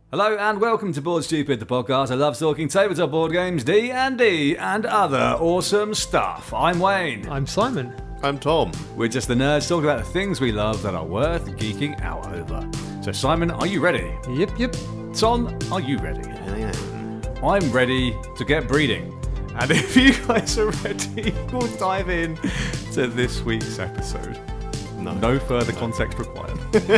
Hello and welcome to Board Stupid, the podcast. I love talking tabletop board games, D&D, and other awesome stuff. I'm Wayne. I'm Simon. I'm Tom. We're just the nerds talking about the things we love that are worth geeking out over. So Simon, are you ready? Yep. Tom, are you ready? I am. I'm ready to get breeding. And if you guys are ready, we'll dive in to this week's episode. No further context required.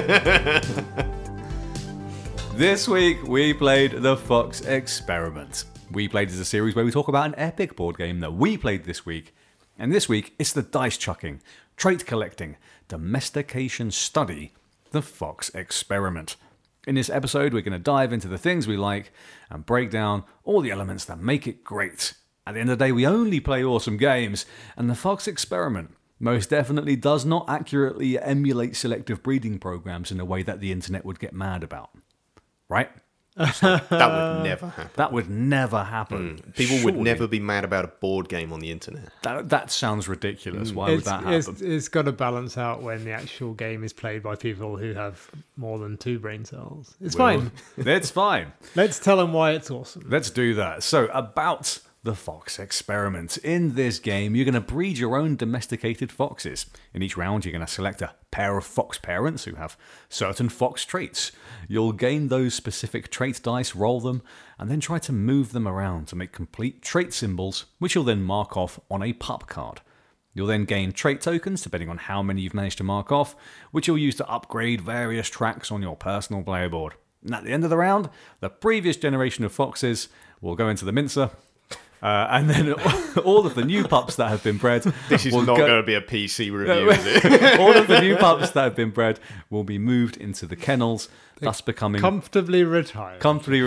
This week, we played The Fox Experiment. We played as a series where we talk about an epic board game that we played this week. And this week, it's the dice chucking, trait collecting, domestication study, The Fox Experiment. In this episode, we're going to dive into the things we like and break down all the elements that make it great. At the end of the day, we only play awesome games, and The Fox Experiment most definitely does not accurately emulate selective breeding programs in a way that the internet would get mad about. Right? That would never happen. That would never happen. People would Surely. never be mad about a board game on the internet. That sounds ridiculous. Why would that happen? It's got to balance out when the actual game is played by people who have more than 2 brain cells. It's fine. It's fine. Let's tell them why it's awesome. Let's do that. So, about the Fox Experiment. In this game, you're going to breed your own domesticated foxes. In each round, you're going to select a pair of fox parents who have certain fox traits. You'll gain those specific trait dice, roll them, and then try to move them around to make complete trait symbols, which you'll then mark off on a pup card. You'll then gain trait tokens, depending on how many you've managed to mark off, which you'll use to upgrade various tracks on your personal player board. And at the end of the round, the previous generation of foxes will go into the mincer, and then all of the new pups that have been bred... This is not going to be a PC review, is it? All of the new pups that have been bred will be moved into the kennels, thus becoming... Comfortably retired.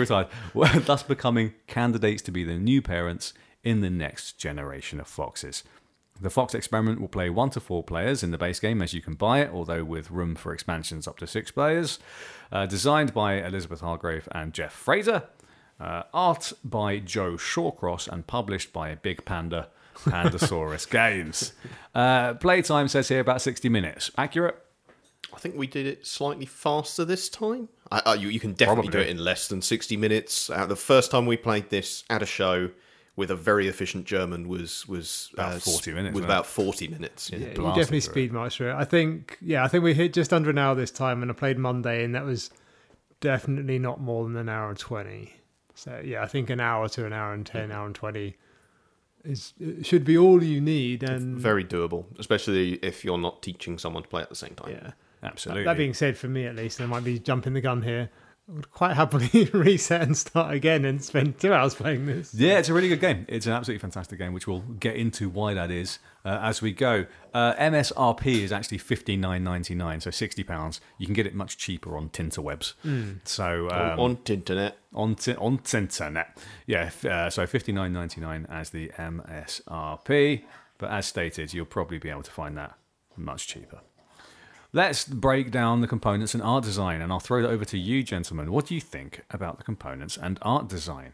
Thus becoming candidates to be the new parents in the next generation of foxes. The Fox Experiment will play 1 to 4 players in the base game as you can buy it, although with room for expansions up to 6 players. Designed by Elizabeth Hargrave and Jeff Fraser. Art by Joe Shawcross and published by Big Panda Pandasaurus Games. Playtime says here about 60 minutes. Accurate? I think we did it slightly faster this time. You can definitely Probably. do it in less than 60 minutes. The first time we played this at a show with a very efficient German was About 40 minutes, Was wasn't about 40 minutes. Yeah. Yeah, you blasted definitely through speed march through it. I think we hit just under an hour this time, and I played Monday, and that was definitely not more than an hour and 20. So yeah, I think an hour to an hour and 10, hour and 20 should be all you need, and Very doable, especially if you're not teaching someone to play at the same time. yeah. Absolutely. That being said, for me at least, I might be jumping the gun here. I would quite happily reset and start again and spend 2 hours playing this. Yeah, it's a really good game. It's an absolutely fantastic game, which we'll get into why that is as we go. MSRP is actually $59.99, so £60. You can get it much cheaper on Tinterwebs. So On internet. on Tinternet, yeah. So $59.99 as the MSRP, but as stated, you'll probably be able to find that much cheaper. Let's break down the components and art design, and I'll throw that over to you, gentlemen. What do you think about the components and art design?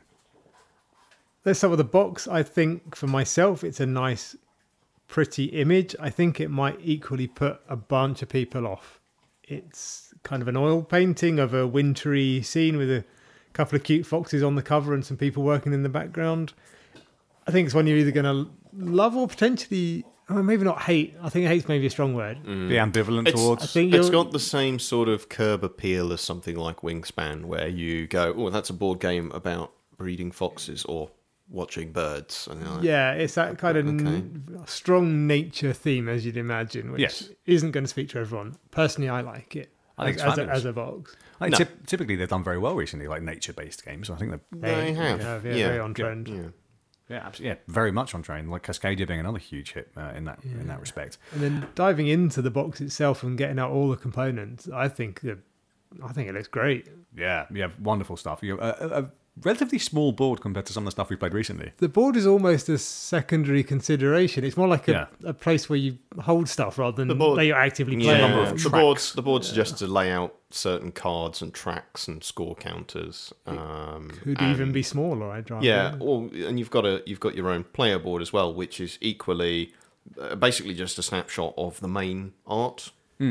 Let's start with the box. I think for myself, it's a nice, pretty image. I think it might equally put a bunch of people off. It's kind of an oil painting of a wintry scene with a couple of cute foxes on the cover and some people working in the background. I think it's one you're either going to love or potentially... Well, maybe not hate. I think hate's maybe a strong word. Be ambivalent I towards. think It's you'll- got the same sort of curb appeal as something like Wingspan, where you go, oh, that's a board game about breeding foxes or watching birds. And you're like, Yeah, it's that kind of Okay. strong nature theme, as you'd imagine, which Yes. isn't going to speak to everyone. Personally, I like it I think it's as fabulous. a box. I No. think typically they've done very well recently, like nature-based games. I think They have. Yeah, very on trend. Yeah. yeah, very much on train. Like Cascadia being another huge hit in that respect. And then diving into the box itself and getting out all the components, I think it looks great. Yeah, wonderful stuff. A relatively small board compared to some of the stuff we played recently. The board is almost a secondary consideration. It's more like a place where you hold stuff rather than The board- that you're actively Yeah, playing. number of the tracks. board's just to lay out certain cards and tracks and score counters. Could even be smaller, I'd rather. Yeah, and you've got your own player board as well, which is equally basically just a snapshot of the main art.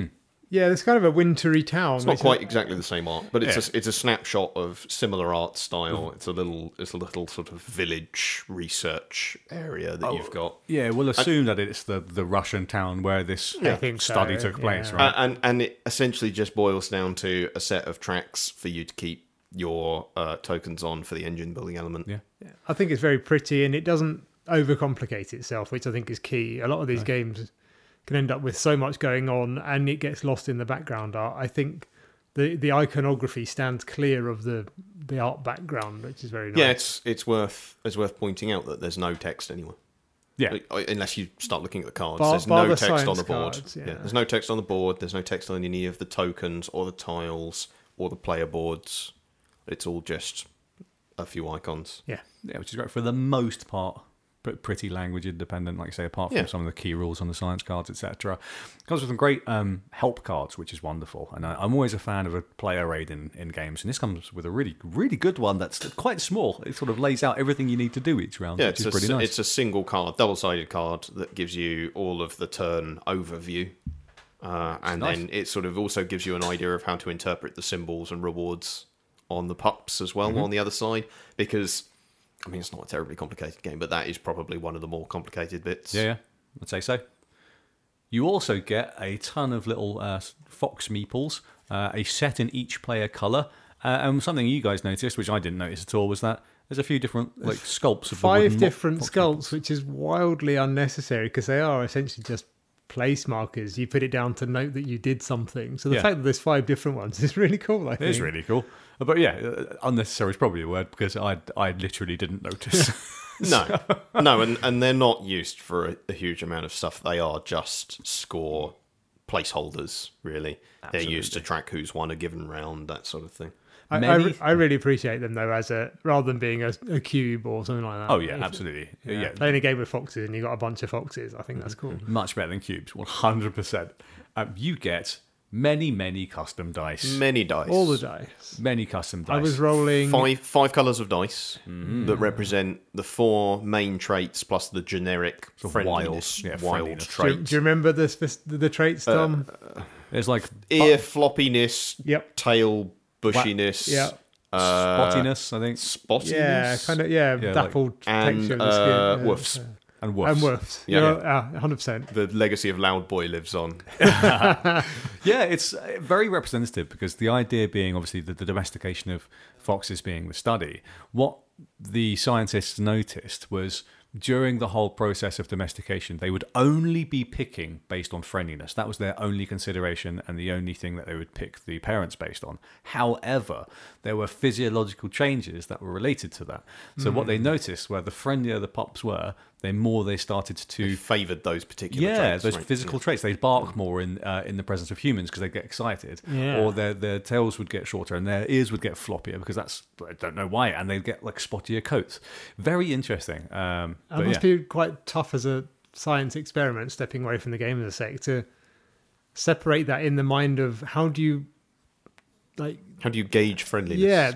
Yeah, there's kind of a wintry town. It's not which quite exactly the same art, but Yeah. it's a snapshot of similar art style. It's a little sort of village research area that you've got. Yeah, we'll assume that it's the Russian town where this I think so, study took place, yeah. right? And it essentially just boils down to a set of tracks for you to keep your tokens on for the engine building element. Yeah. I think it's very pretty and it doesn't overcomplicate itself, which I think is key. A lot of these games can end up with so much going on and it gets lost in the background art. I think the iconography stands clear of the art background, which is very nice. Yeah, it's worth pointing out that there's no text anywhere. Yeah. Unless you start looking at the cards, Bar there's the no text on science the board. cards, yeah. There's no text on the board. There's no text on any of the tokens or the tiles or the player boards. It's all just a few icons. Yeah. Yeah, which is great for the most part. Pretty language independent, like you say, apart from Yeah. some of the key rules on the science cards, etc. Comes with some great help cards, which is wonderful. And I'm always a fan of a player aid in games. And this comes with a really, really good one that's quite small. It sort of lays out everything you need to do each round, Yeah, which is pretty nice. it's a single card, double-sided card that gives you all of the turn overview. And nice. then it sort of also gives you an idea of how to interpret the symbols and rewards on the pups as well on the other side. Because, I mean, it's not a terribly complicated game, but that is probably one of the more complicated bits. Yeah, I'd say so. You also get a ton of little fox meeples, a set in each player colour. And something you guys noticed, which I didn't notice at all, was that there's a few different sculpts of the 5 wooden different fox sculpts, which is wildly unnecessary because they are essentially just place markers. You put it down to note that you did something. So the Yeah. fact that there's 5 different ones is really cool, I It think. is really cool. But yeah, unnecessary is probably a word because I literally didn't notice. No, and they're not used for a huge amount of stuff. They are just score placeholders, really. They're used to track who's won a given round, that sort of thing. I really appreciate them though, as rather than being a cube or something like that. Oh yeah, absolutely. Yeah, Playing a game with foxes and you got a bunch of foxes, I think that's cool. much better than cubes, 100%. You get many custom dice. Many dice. All the dice. Many custom dice. I was rolling. Five colours of dice that represent the 4 main traits plus the generic friendliness, wild wild Do, trait. do you remember the traits, Tom? There's like Ear floppiness, Yep. tail bushiness, Yeah. spottiness, I think, spottiness, Yeah, kind of. Yeah, Yeah, dappled and texture of the skin. Yeah. woofs. and woofs. And woofs. Yeah. 100%. The legacy of Loud Boy lives on. Yeah, it's very representative because the idea being obviously the domestication of foxes being the study. What the scientists noticed was during the whole process of domestication, they would only be picking based on friendliness. That was their only consideration and the only thing that they would pick the parents based on. However, there were physiological changes that were related to that. So what they noticed were the friendlier the pups were, the more they started to Favoured those particular traits. those right? physical traits. They'd bark more in the presence of humans because they'd get excited, Yeah. or their tails would get shorter and their ears would get floppier because I don't know why, and they'd get like spottier coats. Very interesting. That But must yeah. be quite tough as a science experiment, stepping away from the game as a sec, to separate that in the mind of how do you, like, How do you gauge friendliness?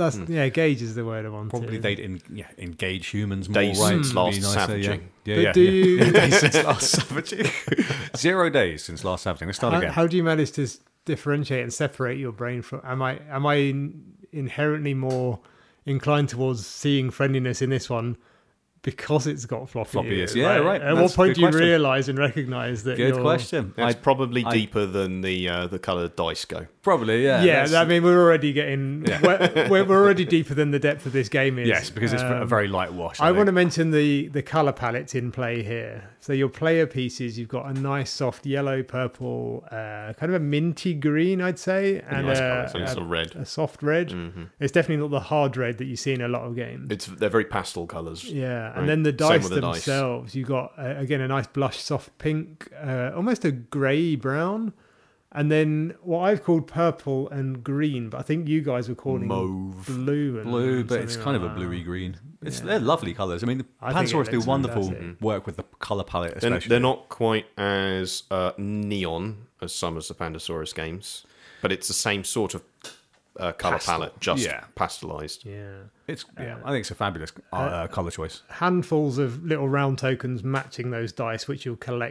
gauge is the word I want. Probably they'd engage humans more, Days right? since Would be last nicer, savaging. Yeah, But yeah. do yeah. you- Days since last savaging. 0 days since last savaging. Let's start again. How do you manage to differentiate and separate your brain from? Am I inherently more inclined towards seeing friendliness in this one because it's got floppy ears? Yeah, right. At That's what point a do good you question. realise and recognise that? Good you're, question. It's probably deeper than the coloured dice go. Probably, yeah. Yeah, That's- I mean, we're already getting we're already deeper than the depth of this game is. yes, because it's a very light wash. I want to mention the color palettes in play here. So your player pieces, you've got a nice soft yellow, purple, kind of a minty green, I'd say, and Nice colours, and it's a red. a soft red. It's definitely not the hard red that you see in a lot of games. They're very pastel colours. Yeah, Right. and then the Same dice with the dice. themselves, you got again a nice blush, soft pink, almost a grey brown, and then what I've called purple and green, but I think you guys were calling Mauve. blue. And blue, but it's something kind of like a that. bluey green. They're lovely colours. I mean, the I think it Pansaurus do looks wonderful fantastic. work with the colour palette, They're, especially. they're not quite as neon as some of the Pandasaurus games, but it's the same sort of colour Pastel. palette, just Yeah. pastelised. Yeah. I think it's a fabulous colour choice. Handfuls of little round tokens matching those dice, which you'll collect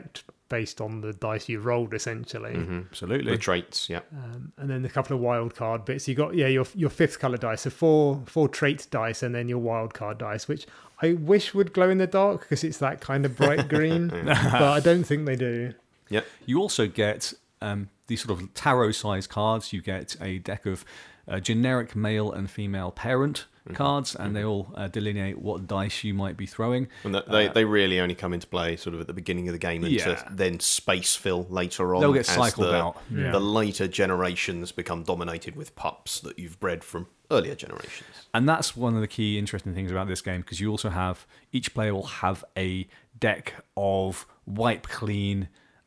based on the dice you rolled, essentially. Absolutely. The traits, yeah. And then a couple of wild card bits. You got your fifth color dice, so four trait dice, and then your wild card dice, which I wish would glow in the dark because it's that kind of bright green, but I don't think they do. Yeah. You also get these sort of tarot-sized cards. You get a deck of generic male and female parent cards, and they all delineate what dice you might be throwing. And they really only come into play sort of at the beginning of the game and to then space fill later on. They'll get as cycled out. Yeah. The later generations become dominated with pups that you've bred from earlier generations. And that's one of the key interesting things about this game, because you also have, each player will have a deck of wipe clean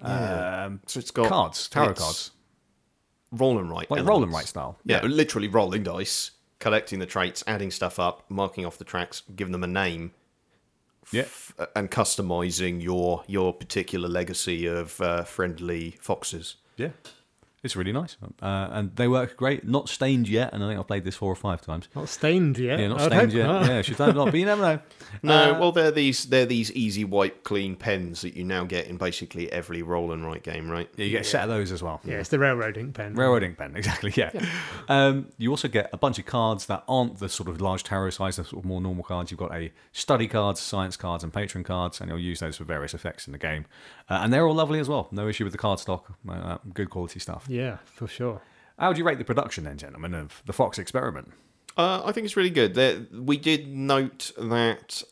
So it's got cards, tarot it's cards. Roll and write. Like elements. roll and write style. Yeah, literally rolling dice, collecting the traits, adding stuff up, marking off the tracks, giving them a name, Yeah. and customizing your particular legacy of friendly foxes. Yeah. It's really nice. And they work great. Not stained yet, and I think I've played this 4 or 5 times. Not stained yet. Yeah, not I'd stained hope yet. not. Yeah, should I not? But you never know. No, well, they're these easy wipe clean pens that you now get in basically every roll and write game, right? Yeah, you get a set of those as well. Yeah, it's the railroad ink pen. Railroad ink pen, exactly, yeah. You also get a bunch of cards that aren't the sort of large tarot size, the sort of more normal cards. You've got a study cards, science cards, and patron cards, and you'll use those for various effects in the game. And they're all lovely as well. No issue with the card stock. Good quality stuff. Yeah, for sure. How would you rate the production then, gentlemen, of the Fox Experiment? I think it's really good. We did note that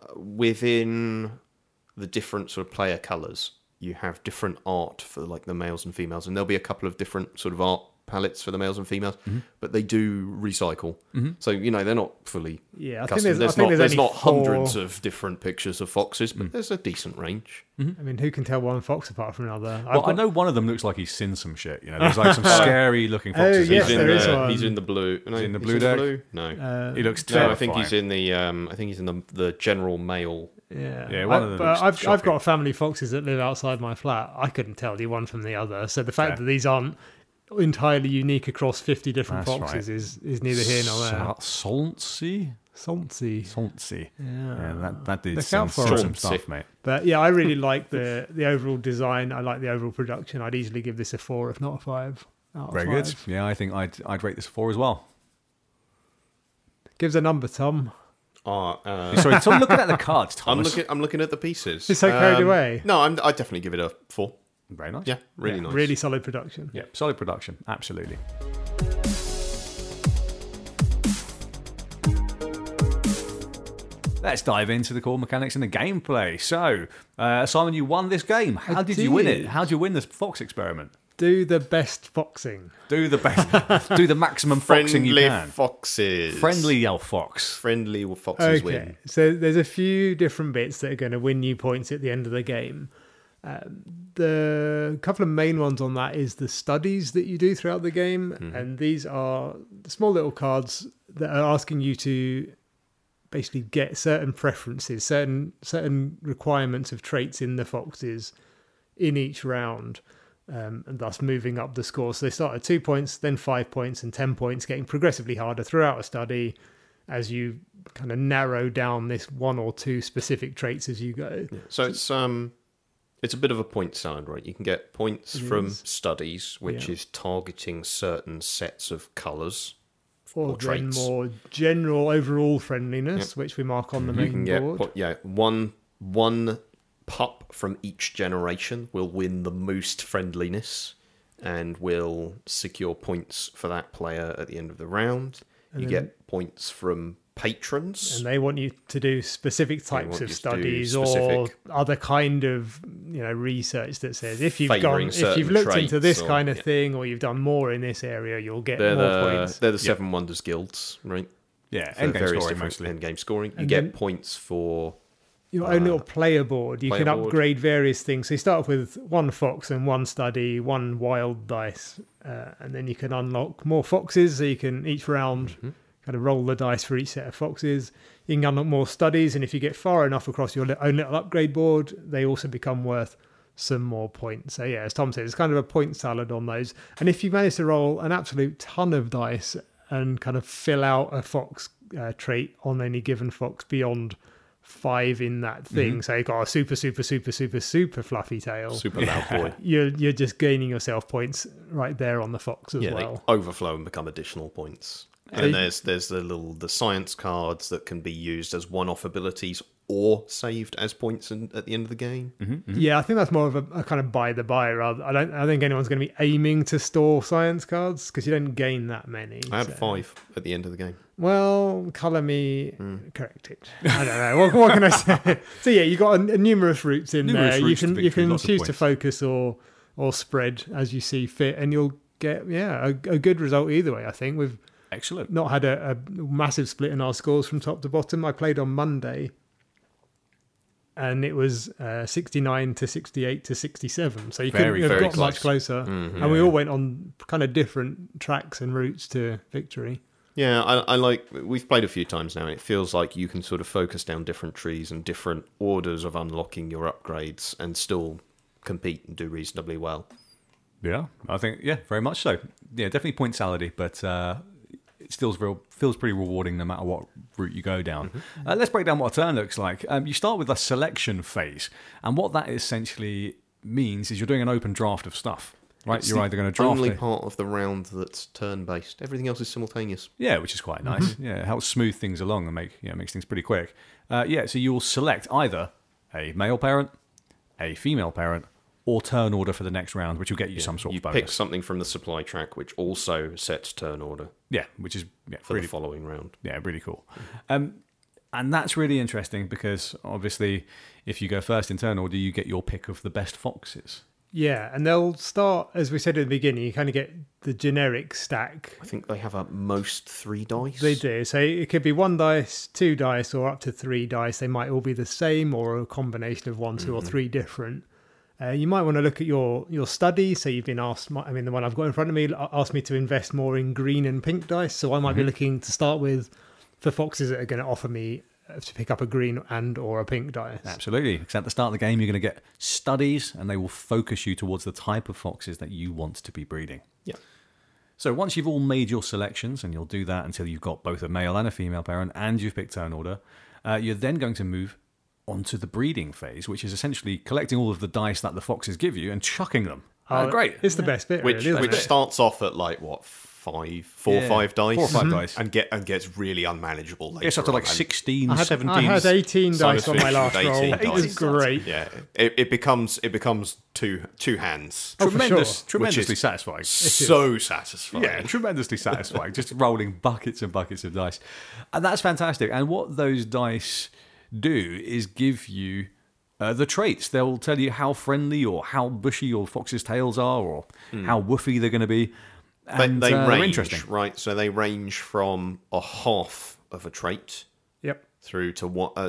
within the different sort of player colours, you have different art for like the males and females, and there'll be a couple of different sort of art palettes for the males and females, but they do recycle. So they're not fully Yeah, I custom. think There's there's not only hundreds four. of different pictures of foxes, but there's a decent range. I mean, who can tell one fox apart from another? Well, I know one of them looks like he's seen some shit. There's like some scary looking foxes. yes, in there there. is one. He's in the blue. No, in the he's blue deck? No. He looks No, terrifying. I think he's in the. I think he's in the general male. Yeah, Yeah, one of them but looks I've shocking. got family foxes that live outside my flat. I couldn't tell the one from the other. So the fact Fair. that these aren't entirely unique across 50 different That's foxes right. is neither here nor there. Saltsy? Salty. Saltsy. Yeah. Yeah, that did Look some out for awesome him. stuff, mate. But yeah, I really like the overall design. I like the overall production. I'd easily give this a 4, if not a 5. Out of Very 5. good. Yeah, I think I'd rate this a 4 as well. Gives a number, Tom. Sorry, Tom, looking at the cards, Thomas. I'm looking at the pieces. You're so carried away. No, I'd definitely give it a 4. Very nice. Yeah, really Yeah, nice. Really solid production. Yeah, solid production. Absolutely. Let's dive into the core mechanics and the gameplay. So, Simon, you won this game. How did you win it? did. How did you win this Fox Experiment? Do the best foxing. Do the best. Do the maximum foxing you Friendly can. foxes. Friendly elf fox. Friendly foxes Okay, win. so there's a few different bits that are going to win you points at the end of the game. The couple of main ones on that is the studies that you do throughout the game, and these are small little cards that are asking you to basically get certain preferences, certain requirements of traits in the foxes in each round, and thus moving up the score. So they start at 2 points, then 5 points, and 10 points, getting progressively harder throughout a study as you kind of narrow down this 1 or 2 specific traits as you go. So it's a bit of a point salad, right? You can get points from is. studies, which Yeah. is targeting certain sets of colours. Or Or then traits. more general overall friendliness, which we mark on the You main can get board. one pup from each generation will win the most friendliness and will secure points for that player at the end of the round. You then- get points from patrons. And they want you to do specific types want of you to do studies or specific- other kind of research that says if you've Favouring if you've certain looked into this traits or- kind of yeah. thing or you've done more in this area, you'll get They're more points. the Seven Wonders guilds, right? Yeah, For endgame various scoring different mostly. end-game scoring. You And get then- points for Your own little player board. You player can board. upgrade various things. So you start off with 1 fox and 1 study, 1 wild dice, and then you can unlock more foxes. So you can each round kind of roll the dice for each set of foxes. You can unlock more studies, and if you get far enough across your own little upgrade board, they also become worth some more points. So yeah, as Tom said, it's kind of a point salad on those. And if you manage to roll an absolute ton of dice and kind of fill out a fox trait on any given fox beyond 5 in that thing. So you've got a super fluffy tail. Super loud boy. You're just gaining yourself points right there on the fox as Yeah, well. they overflow and become additional points. And there's the science cards that can be used as one-off abilities or saved as points at the end of the game. Yeah, I think that's more of a kind of by the by. Rather, I don't think anyone's going to be aiming to store science cards because you don't gain that many. I had 5 at the end of the game. Well, colour me corrected. I don't know. What can I say? So yeah, you got numerous routes in Numerous there. routes to You victory, can lots of choose to points. focus or spread as you see fit, and you'll get a good result either way. I think we've Excellent. not had a massive split in our scores from top to bottom. I played on Monday, and it was 69 to 68 to 67. So you Very, couldn't have very got much close. closer. And we all went on kind of different tracks and routes to victory. Yeah, I like. We've played a few times now, and it feels like you can sort of focus down different trees and different orders of unlocking your upgrades, and still compete and do reasonably well. Yeah, I think, very much so. Yeah, definitely point salady, but it still feels pretty rewarding no matter what route you go down. Let's break down what a turn looks like. You start with a selection phase, and what that essentially means is you're doing an open draft of stuff, right? It's you're either going to draft only it. part of the round that's turn-based. Everything else is simultaneous. Yeah, which is quite nice. Yeah, it helps smooth things along and makes things pretty quick. So you'll select either a male parent, a female parent, or turn order for the next round, which will get you some sort You of bonus. pick something from the supply track, which also sets turn order Yeah, which is for really the following round. Yeah, really cool. And that's really interesting because obviously, if you go first in turn order, you get your pick of the best foxes. Yeah, and they'll start, as we said at the beginning, you kind of get the generic stack. I think they have at most 3 dice. They do. So it could be 1 dice, 2 dice, or up to 3 dice. They might all be the same or a combination of 1, 2, or 3 different. You might want to look at your study. So you've been asked, the one I've got in front of me asked me to invest more in green and pink dice. So I might be looking to start with for foxes that are going to offer me to pick up a green and or a pink dice. Absolutely. Because at the start of the game, you're going to get studies, and they will focus you towards the type of foxes that you want to be breeding. Yeah. So once you've all made your selections, and you'll do that until you've got both a male and a female parent, and you've picked turn order, you're then going to move onto the breeding phase, which is essentially collecting all of the dice that the foxes give you and chucking them. Great. It's the best bit, Which really, isn't which it? starts off at like what 4 or 5 dice, 4 or 5 dice. and gets really unmanageable. Later It's up to like on, and 16, I had 17. 18 dice on my Silas last Fish roll. with 18 It was dice. great. Yeah, it becomes two hands. Oh, for tremendously Which is satisfying. So satisfying. Yeah, tremendously satisfying. Just rolling buckets and buckets of dice. And that's fantastic. And what those dice do is give you the traits. They'll tell you how friendly or how bushy your fox's tails are, or how woofy they're going to be. And They they're range, interesting. right? So they range from a half of a trait Yep. through to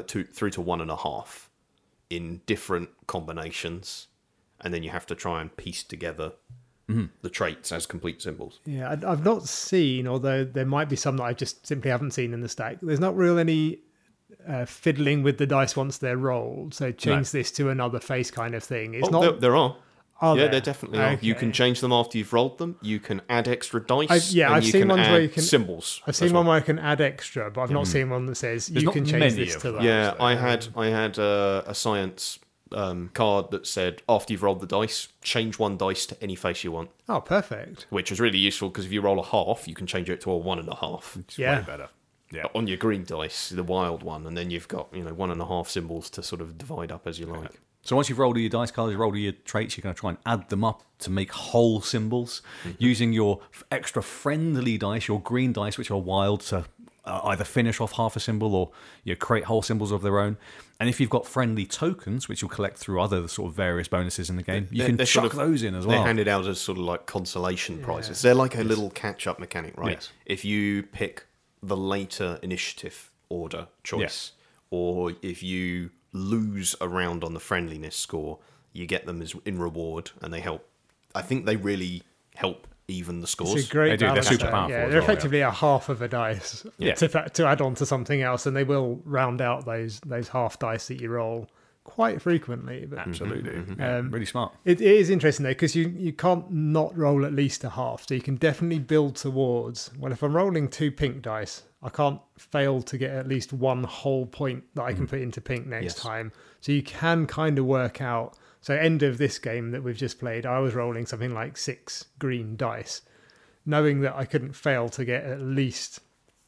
1.5 in different combinations, and then you have to try and piece together the traits as complete symbols. Yeah, I've not seen, although there might be some that I just simply haven't seen in the stack. There's not really any fiddling with the dice once they're rolled. So change this to another face kind of thing. It's not. There are. Are Yeah, there? there definitely are. You can Okay. change them after you've rolled them. You can add extra dice. I've you seen can ones add where you can symbols. I've as seen well. one where I can add extra, but I've not seen one that says you not can change many this of to them. that. Yeah, I had a science card that said after you've rolled the dice, change 1 dice to any face you want, Oh, perfect. which is really useful because if you roll a half, you can change it to a 1.5 It's Yeah. way better. Yeah. on your green dice, the wild one, and then you've got 1.5 symbols to sort of divide up as you like. So once you've rolled all your dice cards, you've rolled all your traits, you're going to try and add them up to make whole symbols using your extra friendly dice, your green dice, which are wild, to either finish off half a symbol or create whole symbols of their own. And if you've got friendly tokens, which you'll collect through other sort of various bonuses in the game, you can They're chuck sort of- those in as They're well. handed out as sort of like consolation prizes. They're like a little catch-up mechanic, right? Yes. If you pick the later initiative order choice, or if you lose a round on the friendliness score, you get them as in reward, and they help. I think they really help even the scores. It's a great They do, they're balance super there. powerful Yeah, as they're well, effectively a half of a dice Yeah. to add on to something else, and they will round out those half dice that you roll quite frequently. But Absolutely. Yeah, really smart. it is interesting though, because you can't not roll at least a half, so you can definitely build towards. Well, if I'm rolling 2 pink dice, I can't fail to get at least 1 whole point that I can put into pink next time. So you can kind of work out. So end of this game that we've just played, I was rolling something like 6 green dice, knowing that I couldn't fail to get at least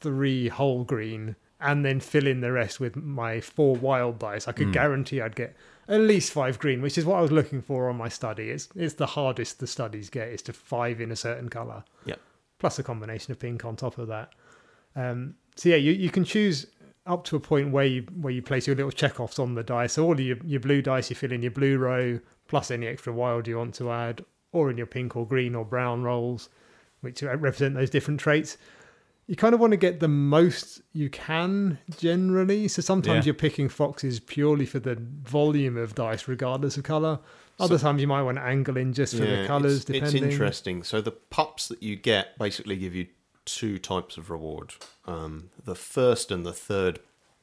3 whole green and then fill in the rest with my 4 wild dice. I could guarantee I'd get at least 5 green, which is what I was looking for on my study. It's the hardest the studies get, is to 5 in a certain colour. Yep. Plus a combination of pink on top of that. So yeah, you can choose up to a point where you place your little checkoffs on the dice. So all of your blue dice, you fill in your blue row, plus any extra wild you want to add, or in your pink or green or brown rolls, which represent those different traits. You kind of want to get the most you can generally. So sometimes you're picking foxes purely for the volume of dice, regardless of colour. Other times you might want to angle in just for the colours, depending. It's interesting. So the pups that you get basically give you 2 types of reward. The first and the third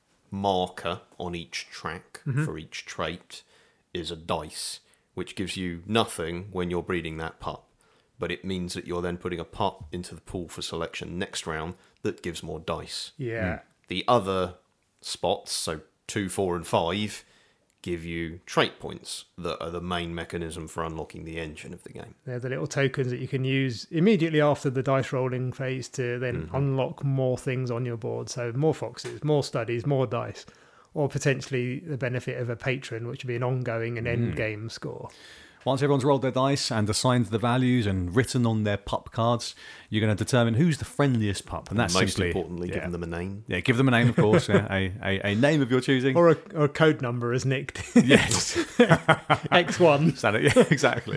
marker on each track for each trait is a dice, which gives you nothing when you're breeding that pup. But it means that you're then putting a pup into the pool for selection next round that gives more dice. Yeah. The other spots, so 2, 4, and 5, give you trait points that are the main mechanism for unlocking the engine of the game. They're the little tokens that you can use immediately after the dice rolling phase to then unlock more things on your board. So more foxes, more studies, more dice, or potentially the benefit of a patron, which would be an ongoing and end game score. Once everyone's rolled their dice and assigned the values and written on their pup cards, you're going to determine who's the friendliest pup. And that's most simply, importantly, giving them a name. Yeah, give them a name, of course. A name of your choosing. Or a code number as nicked. Yes. X1. Yeah, exactly.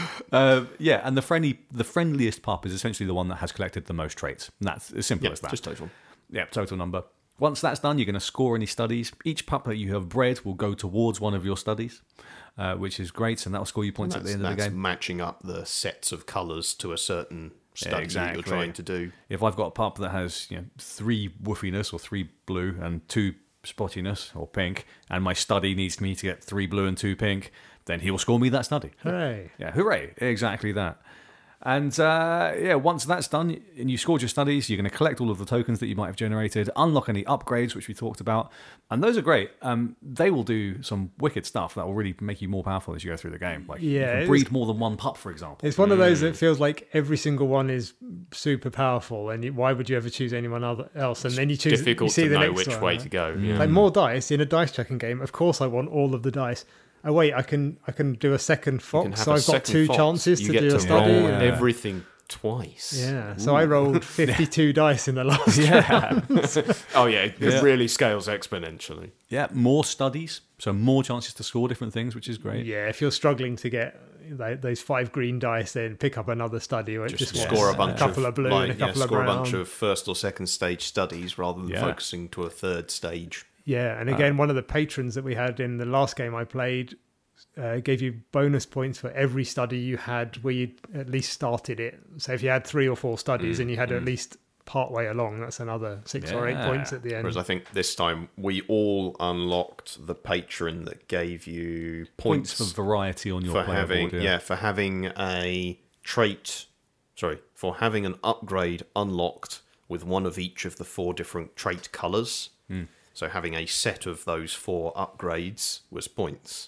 And the friendliest pup is essentially the one that has collected the most traits. And that's as simple as that. Just total. Yeah, total number. Once that's done, you're going to score any studies. Each pup that you have bred will go towards one of your studies, which is great, and that will score you points at the end of the game. Matching up the sets of colours to a certain study that you're trying to do. If I've got a pup that has 3 woofiness or 3 blue and 2 spottiness or pink, and my study needs me to get 3 blue and 2 pink, then he will score me that study. Hooray. Yeah, hooray. Exactly that. And once that's done and you scored your studies, you're going to collect all of the tokens that you might have generated, unlock any upgrades, which we talked about. And those are great. They will do some wicked stuff that will really make you more powerful as you go through the game. Like you can breed more than one pup, for example. It's one of those that feels like every single one is super powerful. And why would you ever choose anyone else? And then you choose. Difficult you see to the know next which one, way right? to go. Yeah. Like more dice in a dice checking game. Of course, I want all of the dice. Oh wait, I can do a second fox, so I've got 2 chances to do a study. Roll everything twice. Yeah, so I rolled 52 dice in the last round. Oh yeah, it really scales exponentially. Yeah, more studies, so more chances to score different things, which is great. Yeah, if you're struggling to get those 5 green dice, then pick up another study or just score a bunch couple of blue and a couple of brown. Score a bunch of first or second stage studies rather than focusing to a third stage. Yeah, and again, one of the patrons that we had in the last game I played gave you bonus points for every study you had where you at least started it. So if you had 3 or 4 studies and you had at least part way along, that's another 6 or 8 points at the end. Whereas I think this time we all unlocked the patron that gave you points for variety on your player board. For having a trait, for having an upgrade unlocked with one of each of the 4 different trait colours. So having a set of those 4 upgrades was points.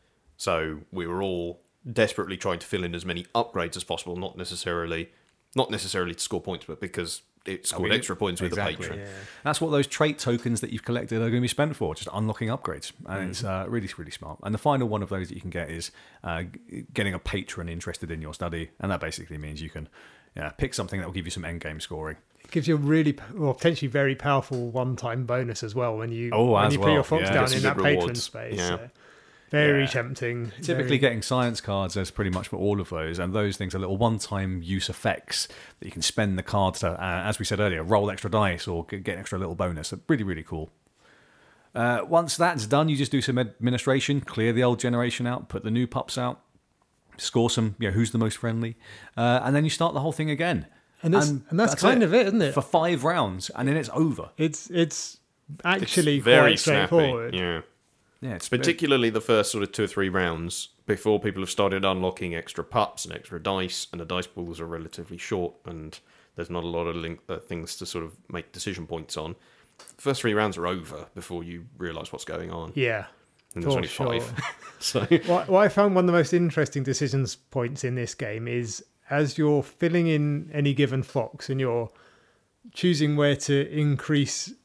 So we were all desperately trying to fill in as many upgrades as possible, not necessarily to score points, but because it scored extra points with the patron. Yeah. That's what those trait tokens that you've collected are going to be spent for, just unlocking upgrades. And it's really, really smart. And the final one of those that you can get is getting a patron interested in your study. And that basically means you can pick something that will give you some endgame scoring. It gives you a really, potentially very powerful one-time bonus as well when you put your fox down in that patron space. Yeah. So. Very tempting. Typically getting science cards as pretty much for all of those, and those things are little one-time use effects that you can spend the cards to, as we said earlier, roll extra dice or get an extra little bonus. So really, really cool. Once that's done, you just do some administration, clear the old generation out, put the new pups out, score some, who's the most friendly, and then you start the whole thing again. And that's kind of it, isn't it? For 5 rounds, and then it's over. It's actually very quite straightforward. snappy. Yeah. Yeah, it's Particularly the first sort of 2 or 3 rounds before people have started unlocking extra pups and extra dice, and the dice pools are relatively short, and there's not a lot of things to sort of make decision points on. The first 3 rounds are over before you realise what's going on. Yeah. And there's for only sure. 5. So What I found one of the most interesting decisions points in this game is as you're filling in any given fox and you're choosing where to increase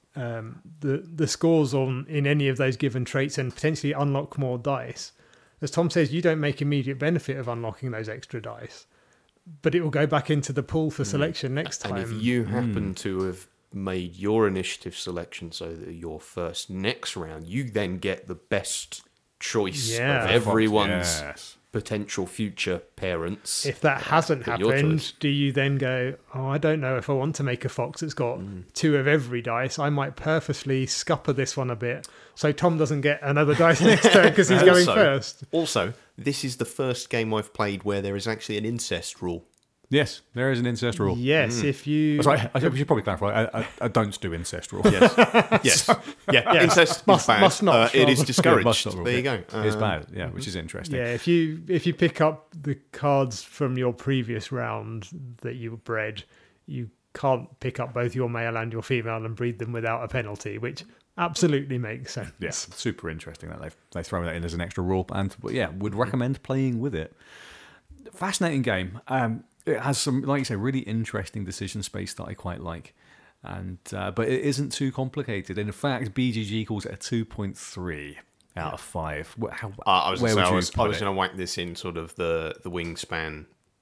the scores on in any of those given traits and potentially unlock more dice. As Tom says, you don't make immediate benefit of unlocking those extra dice, but it will go back into the pool for selection next time. And if you happen to have made your initiative selection so that your first next round, you then get the best choice Yeah. of everyone's Yes. potential future parents. If that hasn't But your happened, choice. do you then go, oh, I don't know if I want to make a fox that's got 2 of every dice. I might purposely scupper this one a bit so Tom doesn't get another dice next turn because he's going first. Also, this is the first game I've played where there is actually an incest rule. Yes, there is an incest rule. Yes, if you... Sorry, I think we should probably clarify. I don't do incest rule. Yes. Yes. Yeah. Incest Must- is bad. must not, it is rather. discouraged. Must not rule. There you go. It's bad, yeah, which is interesting. Yeah, if you pick up the cards from your previous round that you bred, you can't pick up both your male and your female and breed them without a penalty, which absolutely makes sense. Yeah, super interesting that they've thrown that in as an extra rule, and yeah, would recommend playing with it. Fascinating game. It has some, like you say, really interesting decision space that I quite like, and but it isn't too complicated. In fact, BGG calls it a 2.3 out of 5. I was where would you going put it? to whack this in sort of the wingspan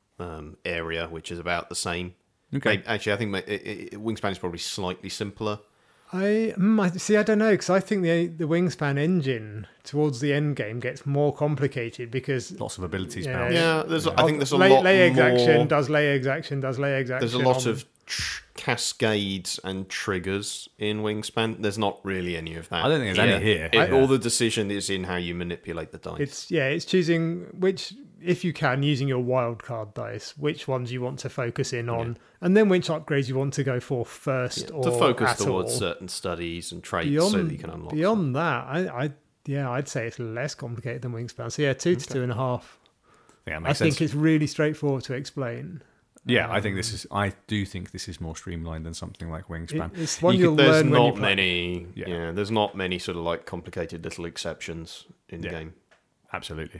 area, which is about the same. Okay. Actually, I think wingspan is probably slightly simpler. I don't know, because I think the Wingspan engine towards the end game gets more complicated because Lots of abilities. Yeah. Now. Yeah, I think there's a lay, lot lay eggs more. action does lay eggs action does lay eggs action. There's a lot on- of cascades and triggers in Wingspan. There's not really any of that. I don't think there's any here. All the decision is in how you manipulate the dice. It's choosing which, if you can, using your wild card dice, which ones you want to focus in on, and then which upgrades you want to go for first, or to focus at towards all. certain studies and traits so that you can unlock. Beyond that, I'd say it's less complicated than Wingspan. So 2 to 2.5. Yeah, I makes think sense. it's really straightforward to explain. Yeah, I do think this is more streamlined than something like Wingspan. It's one You you'll could- there's learn when you not play. many. Yeah. Yeah, there's not many sort of like complicated little exceptions in the Yeah. game. Absolutely.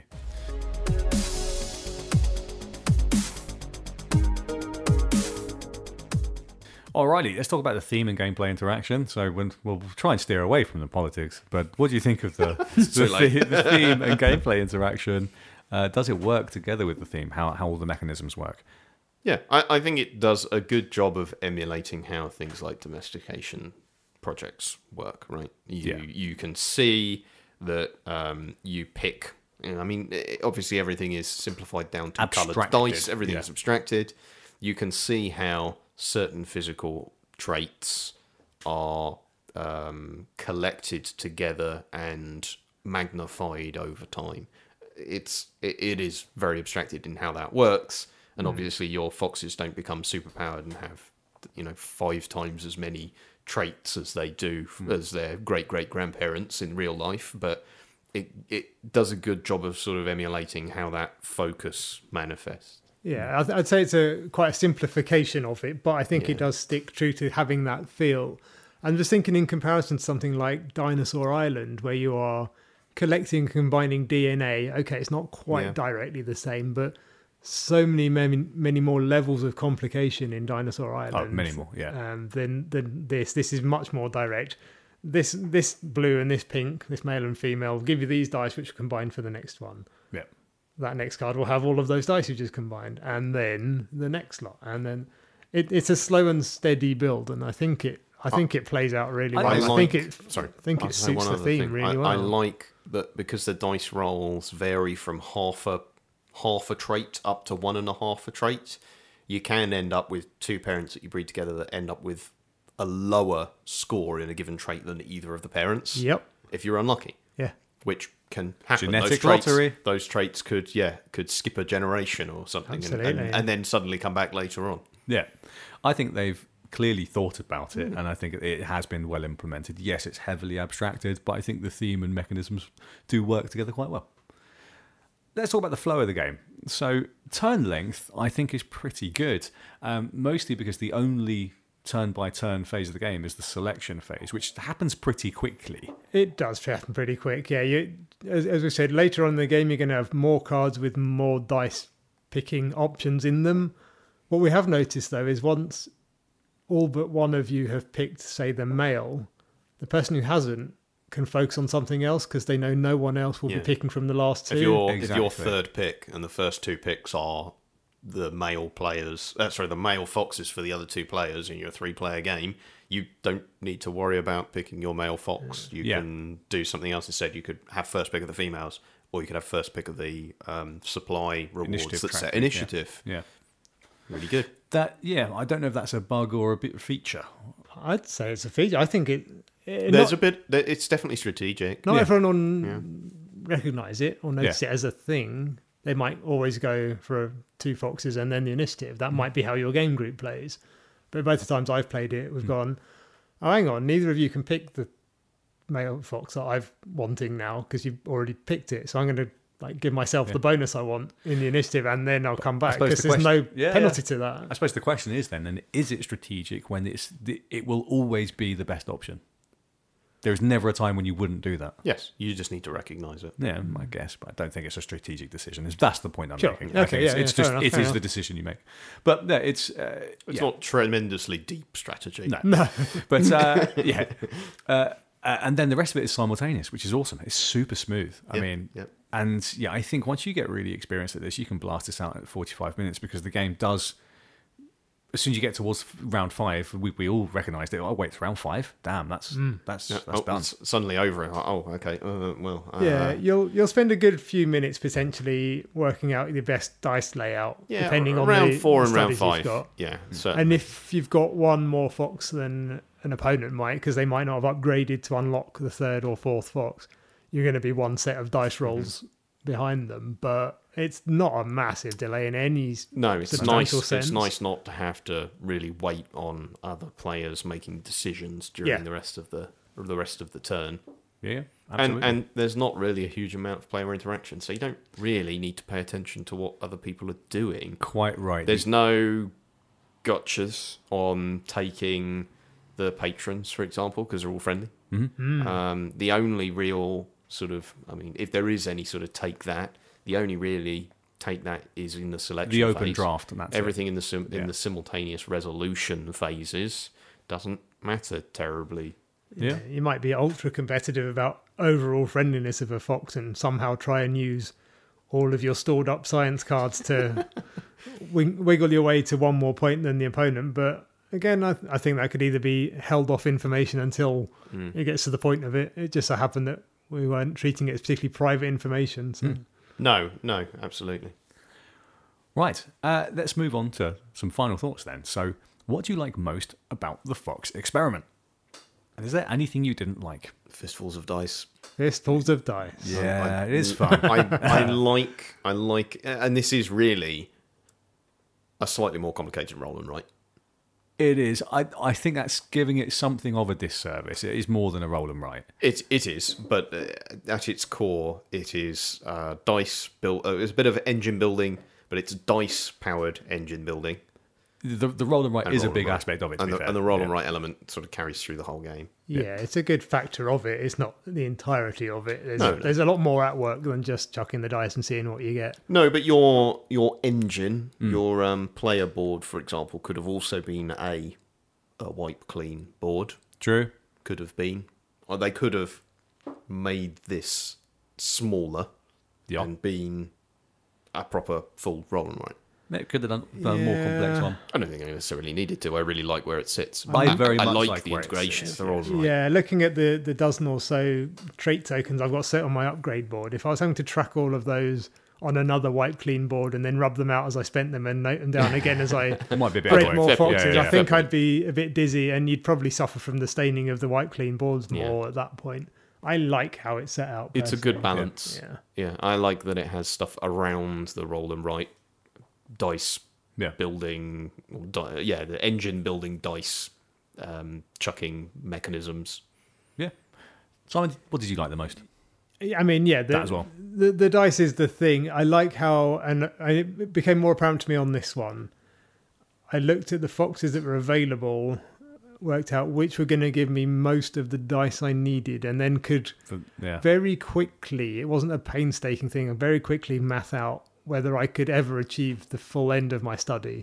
Alrighty, let's talk about the theme and gameplay interaction. So we'll try and steer away from the politics, but what do you think of the the theme and gameplay interaction? Does it work together with the theme? How all the mechanisms work? Yeah, I think it does a good job of emulating how things like domestication projects work, right? You can see that you pick. I mean, obviously everything is simplified down to coloured Abstracted, dice. Everything yeah. is abstracted. You can see how certain physical traits are collected together and magnified over time. It is very abstracted in how that works, and obviously your foxes don't become superpowered and have 5 times as many traits as they do as their great grandparents in real life, but it does a good job of sort of emulating how that focus manifests. Yeah, I'd say it's quite a simplification of it, but I think it does stick true to having that feel. I'm just thinking in comparison to something like Dinosaur Island, where you are collecting and combining DNA. Okay, it's not quite directly the same, but so many more levels of complication in Dinosaur Island. Oh, many more, yeah. Than this. This is much more direct. This blue and this pink, this male and female, will give you these dice which are combined for the next one. Yeah. That next card will have all of those dice you just combined, and then the next lot, and then it's a slow and steady build, and I think it plays out really well. I think it I'll say suits one the other theme thing. really well. I like that because the dice rolls vary from half a trait up to 1.5 a trait. You can end up with 2 parents that you breed together that end up with a lower score in a given trait than either of the parents. Yep. If you're unlucky. Yeah. Which can happen. Genetic lottery. Those traits could skip a generation or something, Absolutely. and then suddenly come back later on. Yeah, I think they've clearly thought about it, and I think it has been well implemented. Yes, it's heavily abstracted, but I think the theme and mechanisms do work together quite well. Let's talk about the flow of the game. So turn length, I think, is pretty good, mostly because the only turn-by-turn phase of the game is the selection phase, which happens pretty quickly. It does happen pretty quick. Yeah, as we said, later on in the game, you're going to have more cards with more dice picking options in them. What we have noticed, though, is once all but one of you have picked, say, the male, the person who hasn't can focus on something else because they know no one else will be picking from the last two. If your third pick and the first two picks are the male players, the male foxes for the other two players in your 3-player game, you don't need to worry about picking your male fox. You can do something else instead. You could have first pick of the females, or you could have first pick of the supply rewards that set initiative. Yeah. Really good. I don't know if that's a bug or a bit of feature. I'd say it's a feature. I think it's definitely strategic. Not everyone will recognise it or notice it as a thing. They might always go for 2 foxes and then the initiative. That might be how your game group plays. But both the times I've played it, we've gone, oh, hang on, neither of you can pick the male fox that I'm wanting now because you've already picked it. So I'm going to give myself the bonus I want in the initiative, and then I'll come back because there's no penalty to that. I suppose the question is then is it strategic when it will always be the best option? There's never a time when you wouldn't do that. Yes, you just need to recognise it. Yeah, I guess, but I don't think it's a strategic decision. That's the point I'm making. Okay, it's the decision you make. But no, it's not tremendously deep strategy. No. But and then the rest of it is simultaneous, which is awesome. It's super smooth. I think once you get really experienced at this, you can blast this out at 45 minutes because the game does. As soon as you get towards round 5, we all recognised it. Oh, wait, it's round 5. Damn, that's done. It's suddenly over. Okay. You'll spend a good few minutes potentially working out the best dice layout, depending on round the 4 and the round studies 5. You've got. Yeah, certainly. And if you've got one more fox than an opponent might, because they might not have upgraded to unlock the 3rd or 4th fox, you're going to be one set of dice rolls behind them. But it's not a massive delay in any substantial sense. It's nice not to have to really wait on other players making decisions during the rest of the turn. Yeah, absolutely. And there's not really a huge amount of player interaction, so you don't really need to pay attention to what other people are doing. Quite right. There's no gotchas on taking the patrons, for example, because they're all friendly. Mm-hmm. The only real if there is any sort of take that, the only really take that is in the selection phase. The open draft, and that's everything in the simultaneous resolution phases doesn't matter terribly. Yeah, you might be ultra competitive about overall friendliness of a fox and somehow try and use all of your stored up science cards to wiggle your way to one more point than the opponent. But again, I think that could either be held off information until it gets to the point of it. It just so happened that we weren't treating it as particularly private information. So. No, absolutely. Right, let's move on to some final thoughts then. So, what do you like most about the Fox experiment? And is there anything you didn't like? Fistfuls of dice. Fistfuls of dice. Yeah, it is fun. I like, and this is really a slightly more complicated roll and write. It is. I think that's giving it something of a disservice. It is more than a roll and write. It is, but at its core, it is dice built. It's a bit of engine building, but it's dice-powered engine building. The roll and write is a big aspect of it, and the roll and write element sort of carries through the whole game. Yeah, it's a good factor of it. It's not the entirety of it. There's a lot more at work than just chucking the dice and seeing what you get. No, but your engine, your player board, for example, could have also been a wipe clean board. True. Could have been. Or they could have made this smaller and been a proper full roll and write. It could have done a more complex one. I don't think I necessarily needed to. I really like where it sits. I very much like the integration. They're all right. Yeah, looking at the dozen or so trait tokens I've got set on my upgrade board, if I was having to track all of those on another wipe clean board and then rub them out as I spent them and note them down again as I it might be a bit break more foxes, yeah, I think I'd be a bit dizzy and you'd probably suffer from the staining of the wipe clean boards more at that point. I like how it's set out. It's a good balance. Yeah, I like that it has stuff around the roll and write dice building, the engine building dice chucking mechanisms. Yeah. Simon, what did you like the most? I mean, yeah, That as well. The dice is the thing. I like how, and it became more apparent to me on this one. I looked at the foxes that were available, worked out which were going to give me most of the dice I needed, and then could very quickly, it wasn't a painstaking thing, and very quickly math out whether I could ever achieve the full end of my study.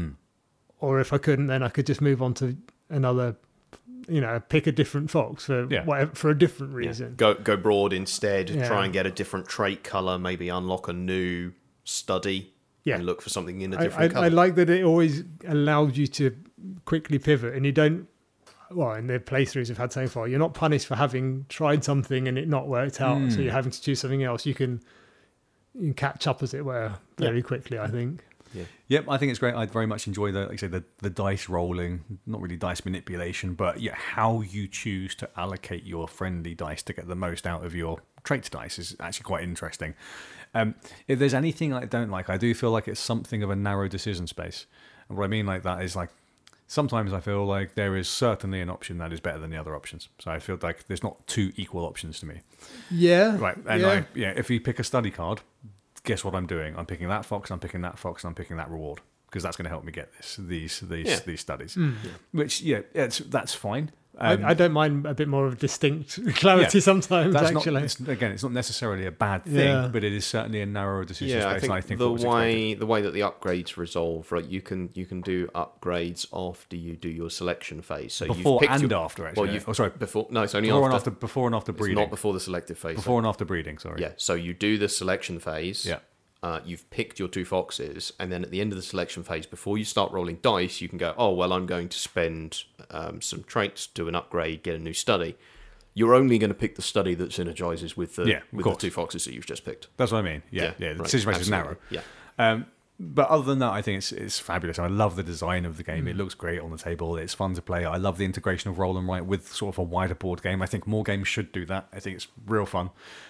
Or if I couldn't, then I could just move on to another, pick a different fox for whatever, for a different reason. Go broad instead, try and get a different trait colour, maybe unlock a new study and look for something in a different colour. I like that it always allows you to quickly pivot, and you don't, in the playthroughs we've had so far, you're not punished for having tried something and it not worked out, so you're having to choose something else. You can catch up, as it were, very quickly, I think. Yep, I think it's great. I very much enjoy the dice rolling, not really dice manipulation, but how you choose to allocate your friendly dice to get the most out of your traits dice is actually quite interesting. If there's anything I don't like, I do feel like it's something of a narrow decision space. And what I mean like that is like sometimes I feel like there is certainly an option that is better than the other options. So I feel like there's not two equal options to me. Yeah. Right. And if you pick a study card, guess what I'm doing? I'm picking that fox, I'm picking that fox, and I'm picking that reward because that's going to help me get these studies. Which that's fine. I don't mind a bit more of distinct clarity sometimes. That's actually, it's not necessarily a bad thing, but it is certainly a narrower decision space. I think the way that the upgrades resolve, right? You can do upgrades after you do your selection phase. So before and after, actually. Before. No, it's only after. Before and after breeding. It's not before the selective phase. Before and after breeding. Sorry. Yeah. So you do the selection phase. Yeah. You've picked your two foxes, and then at the end of the selection phase, before you start rolling dice, you can go, I'm going to spend some traits, do an upgrade, get a new study. You're only going to pick the study that synergizes with the two foxes that you've just picked. That's what I mean. Yeah. The situation is narrow. Yeah. But other than that, I think it's fabulous. I love the design of the game. It looks great on the table. It's fun to play. I love the integration of roll and write with sort of a wider board game. I think more games should do that. I think it's real fun.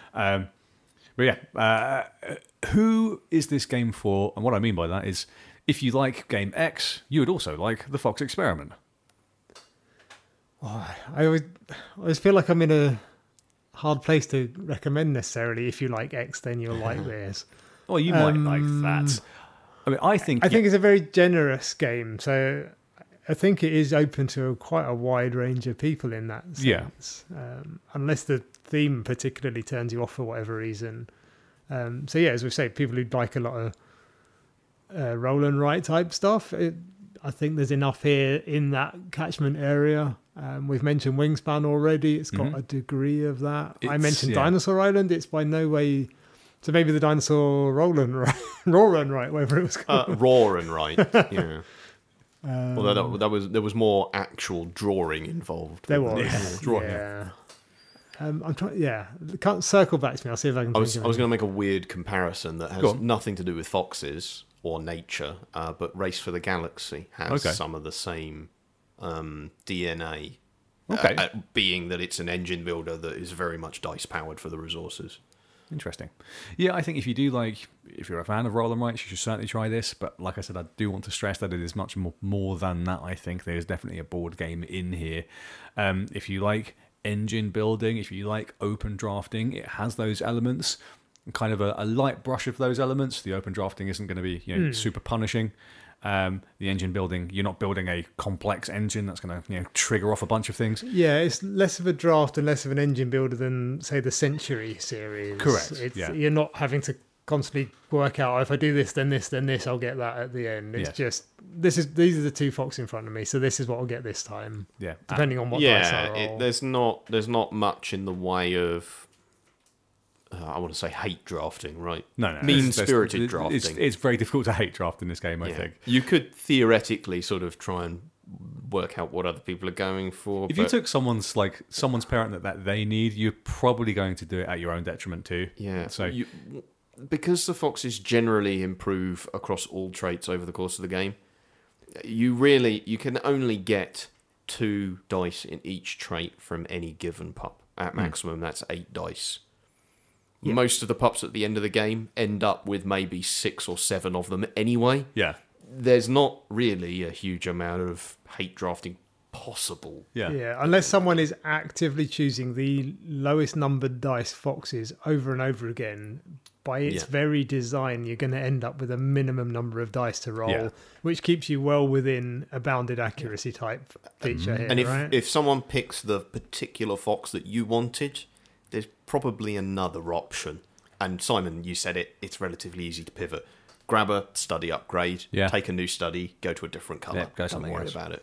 Who is this game for? And what I mean by that is, if you like game X, you would also like the Fox Experiment. I always feel like I'm in a hard place to recommend necessarily. If you like X, then you'll like this. Well, you might like that. I mean, I think it's a very generous game, so I think it is open to quite a wide range of people in that sense. Unless the theme particularly turns you off for whatever reason. As we say, people who like a lot of roll and write type stuff, I think there's enough here in that catchment area. We've mentioned Wingspan already. It's got a degree of that. I mentioned Dinosaur Island. It's by no way... So maybe the Dinosaur Roll and Write, whatever it was called. Roar and Write, yeah. Although there was more actual drawing involved. There was, I'm trying. Can't circle back to me. I'll see if I can. I was going to make a weird comparison that has nothing to do with foxes or nature, but Race for the Galaxy has some of the same DNA. Being that it's an engine builder that is very much dice powered for the resources. Interesting. Yeah, I think if you're a fan of roll and writes, you should certainly try this. But like I said, I do want to stress that it is much more than that. I think there's definitely a board game in here. If you like engine building, if you like open drafting, it has those elements. Kind of a light brush of those elements. The open drafting isn't going to be super punishing. The engine building, you're not building a complex engine that's going to trigger off a bunch of things. Yeah, it's less of a draft and less of an engine builder than, say, the Century series. Correct. You're not having to constantly work out, if I do this, then this, I'll get that at the end. It's just, these are the two fox in front of me, so this is what I'll get this time. Yeah. Depending on what dice I roll. There's not much in the way of... I want to say hate drafting, right? No. Mean-spirited drafting. It's very difficult to hate draft in this game, I think. You could theoretically sort of try and work out what other people are going for. If you took someone's parent that they need, you're probably going to do it at your own detriment too. Yeah. So because the foxes generally improve across all traits over the course of the game, you can only get 2 dice in each trait from any given pup. At maximum, that's 8 dice. Most of the pups at the end of the game end up with maybe 6 or 7 of them anyway. Yeah. there's not really a huge amount of hate drafting possible. Yeah, unless someone is actively choosing the lowest numbered dice foxes over and over again, by its very design, you're going to end up with a minimum number of dice to roll, which keeps you well within a bounded accuracy type feature here. And right? if someone picks the particular fox that you wanted, there's probably another option. And Simon, you said it, it's relatively easy to pivot. Grab a study upgrade, take a new study, go to a different colour. Go Don't something worry else. about it.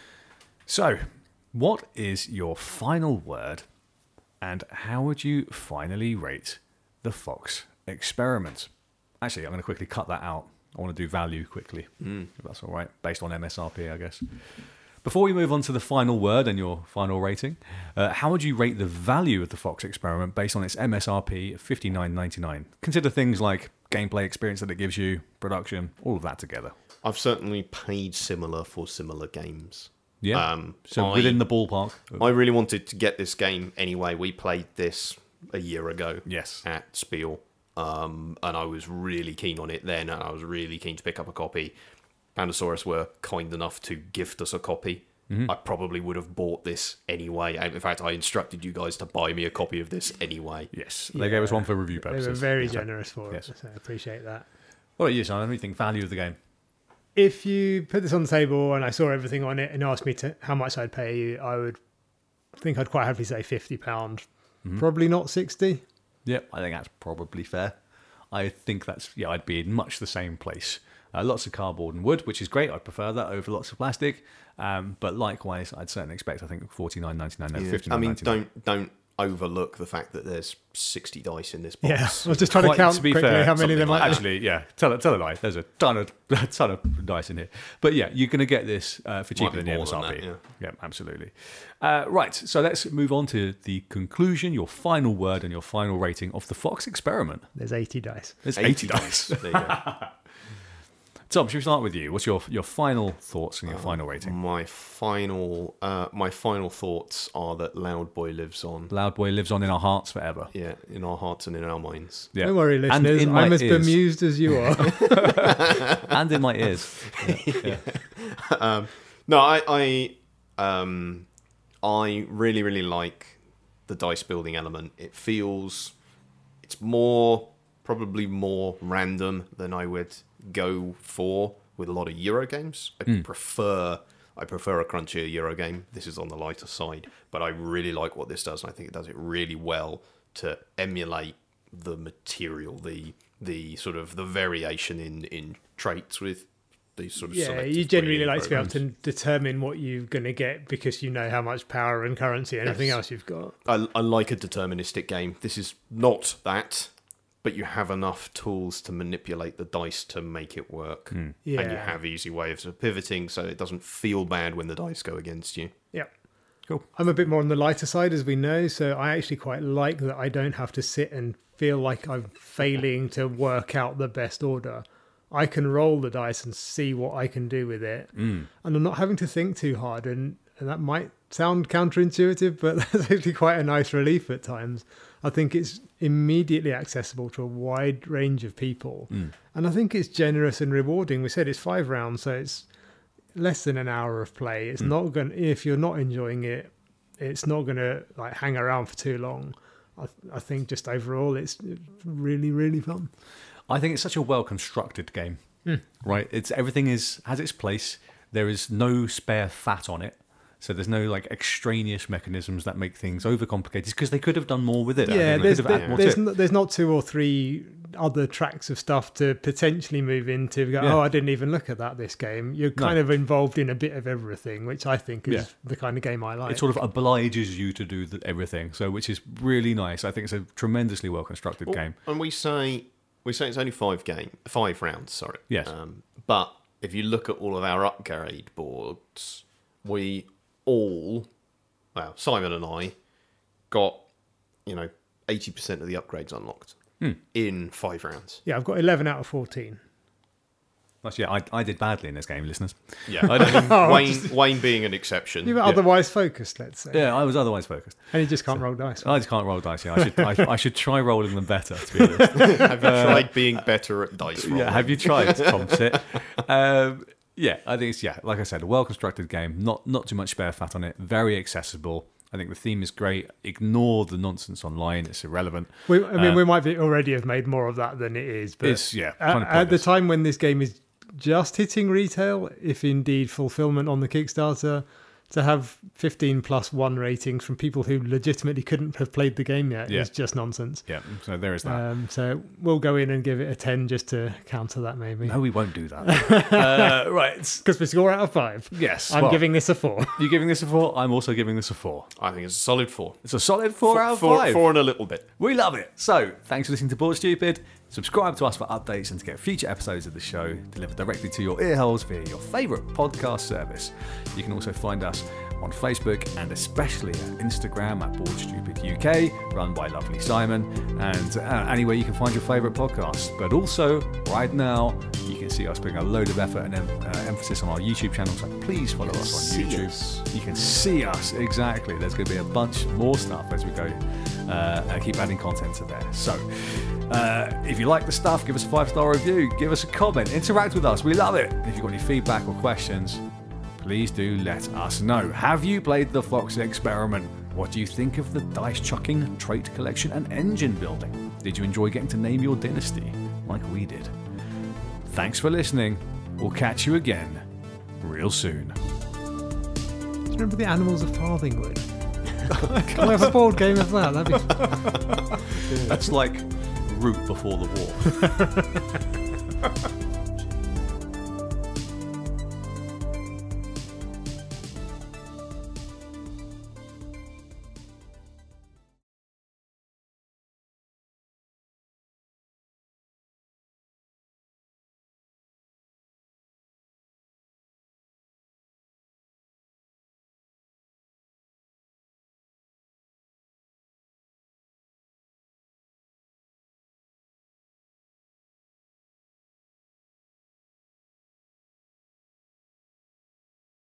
So, what is your final word, and how would you finally rate the Fox experiment? Actually, I'm going to quickly cut that out. I want to do value quickly, if that's all right, based on MSRP, I guess. Before we move on to the final word and your final rating, how would you rate the value of the Fox experiment based on its MSRP of $59.99? Consider things like gameplay experience that it gives you, production, all of that together. I've certainly paid similar for similar games. Yeah. So within the ballpark. I really wanted to get this game anyway. We played this a year ago. Yes. At Spiel. And I was really keen on it then, and I was really keen to pick up a copy. Pandasaurus were kind enough to gift us a copy. I probably would have bought this anyway. In fact, I instructed you guys to buy me a copy of this anyway. Yes. They gave us one for review purposes. They were very generous for Yes. it, so I appreciate that. What about you, Simon? What do you think value of the game? If you put this on the table and I saw everything on it and asked me to how much I'd pay you, I would think I'd quite happily say £50. Probably not 60. Yeah, I think that's probably fair. I think that's, I'd be in much the same place. Lots of cardboard and wood, which is great. I prefer that over lots of plastic. But likewise, I'd certainly expect, I think, $49.99, no, $59.99. I mean, don't overlook the fact that there's 60 dice in this box. Yeah, I was just trying to count quickly how many there might be. Actually, tell a lie. There's a ton of dice in here. But yeah, you're going to get this for cheaper than the more than MSRP. that, yeah, absolutely. Right, so let's move on to the conclusion, your final word and your final rating of the Fox experiment. There's 80 dice. There's 80 dice. There you go. Tom, should we start with you? What's your final thoughts and your final rating? My final thoughts are that Loud Boy lives on. Loud Boy lives on in our hearts forever. Yeah, in our hearts and in our minds. Yeah. Don't worry, And listeners. in my I'm as ears. bemused as you are. And in my ears. No, I really, really like the dice building element. It's probably more random than I would go for with a lot of Euro games. I prefer a crunchier Euro game. This is on the lighter side, but I really like what this does, and I think it does it really well to emulate the material, the sort of the variation in traits with these sort of selective you generally breeding like to be able programs. to determine what you're going to get because you know how much power and currency and everything else you've got. I like a deterministic game. This is not that, but you have enough tools to manipulate the dice to make it work. Yeah. And you have easy ways of pivoting, so it doesn't feel bad when the dice go against you. Yeah. Cool. I'm a bit more on the lighter side, as we know, so I actually quite like that I don't have to sit and feel like I'm failing to work out the best order. I can roll the dice and see what I can do with it. And I'm not having to think too hard, and that might sound counterintuitive, but that's actually quite a nice relief at times. I think it's immediately accessible to a wide range of people. And I think it's generous and rewarding. We said it's 5 rounds, so it's less than an hour of play. It's not going, if you're not enjoying it, it's not going to like hang around for too long. I think just overall it's really, really fun. I think it's such a well-constructed game, right? Everything has its place. There is no spare fat on it. So there's no like extraneous mechanisms that make things overcomplicated because they could have done more with it. Yeah, They could have added more to it. there's not 2 or 3 other tracks of stuff to potentially move into. Go, Yeah. oh, I didn't even look at that this game. You're kind of involved in a bit of everything, which I think is the kind of game I like. It sort of obliges you to do everything, so which is really nice. I think it's a tremendously well-constructed game. And we say it's only 5 rounds, sorry. Yes. But if you look at all of our upgrade boards, we all, well, Simon and I got, 80% of the upgrades unlocked in 5 rounds. Yeah, I've got 11 out of 14. Actually, yeah, I did badly in this game, listeners. Yeah, I mean, Wayne being an exception. You were otherwise focused, let's say. Yeah, I was otherwise focused. And you just can't roll dice. I just can't roll dice. Yeah, I should try rolling them better, to be honest. Have you tried being better at dice rolling? Yeah, have you tried, Tom Tit? Yeah, I think it's, like I said, a well-constructed game. Not too much spare fat on it. Very accessible. I think the theme is great. Ignore the nonsense online. It's irrelevant. We might already have made more of that than it is. But it's, kind of at the time when this game is just hitting retail, if indeed fulfillment on the Kickstarter, to have 15+1 ratings from people who legitimately couldn't have played the game yet is just nonsense. Yeah, so there is that. So we'll go in and give it a 10 just to counter that, maybe. No, we won't do that. Right. Because we score out of 5. Yes. I'm giving this a 4. You're giving this a 4? I'm also giving this a 4. I think it's a solid 4. It's a solid 4 out of 5. 4 and a little bit. We love it. So, thanks for listening to Board Stupid. Subscribe to us for updates and to get future episodes of the show delivered directly to your ear holes via your favourite podcast service. You can also find us on Facebook and especially at Instagram at Board Stupid UK, run by lovely Simon, and anywhere you can find your favourite podcast. But also, right now, you can see us putting a load of effort and emphasis on our YouTube channel, so please follow us on YouTube. You can see us, exactly. There's going to be a bunch more stuff as we go keep adding content to there. So, if you like the stuff, give us a 5-star review, give us a comment, interact with us. We love it. If you've got any feedback or questions, please do let us know. Have you played the Fox Experiment? What do you think of the dice chucking, trait collection, and engine building? Did you enjoy getting to name your dynasty like we did? Thanks for listening. We'll catch you again real soon. Do you remember the Animals of Farthingwood? Can we have a board game of that? That'd be... That's like Root before the war.